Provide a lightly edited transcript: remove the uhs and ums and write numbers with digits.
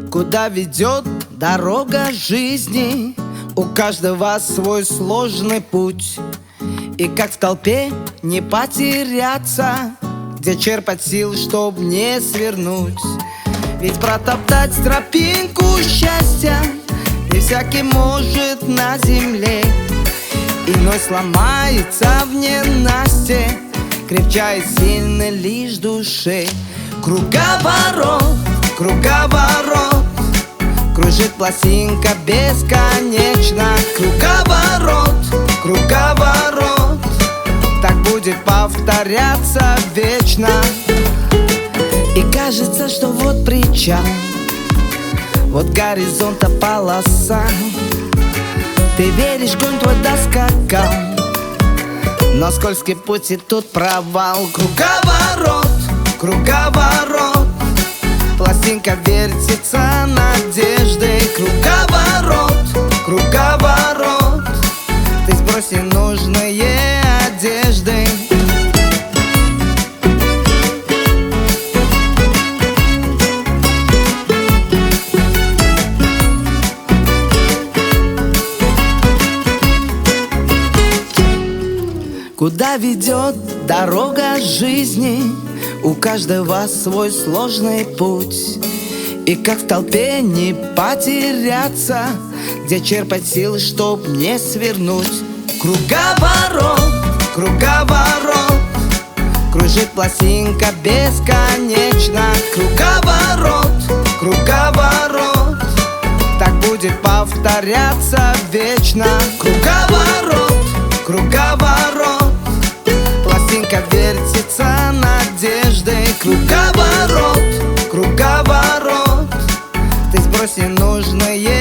Куда ведет дорога жизни? У каждого свой сложный путь. И как в толпе не потеряться, где черпать сил, чтоб не свернуть. Ведь протоптать тропинку счастья не всякий может на земле. Иной сломается в ненастье, крепчает сильно лишь душе. Круговорот, круговорот, кружит пластинка бесконечно. Круговорот, круговорот, так будет повторяться вечно. И кажется, что вот причал, вот горизонта полоса. Ты веришь, конь твой доскакал, но скользкий путь и тут провал. Круговорот, круговорот, пластинка вертится надеждой. Круговорот, круговорот, ты сбрось ненужные одежды. Куда ведет дорога жизни? У каждого свой сложный путь. И как в толпе не потеряться, где черпать силы, чтоб не свернуть. Круговорот, круговорот, кружит пластинка бесконечно. Круговорот, круговорот, так будет повторяться вечно. Круговорот, круговорот, пластинка вертится надеждой. Круговорот, круговорот, ты сбрось ненужные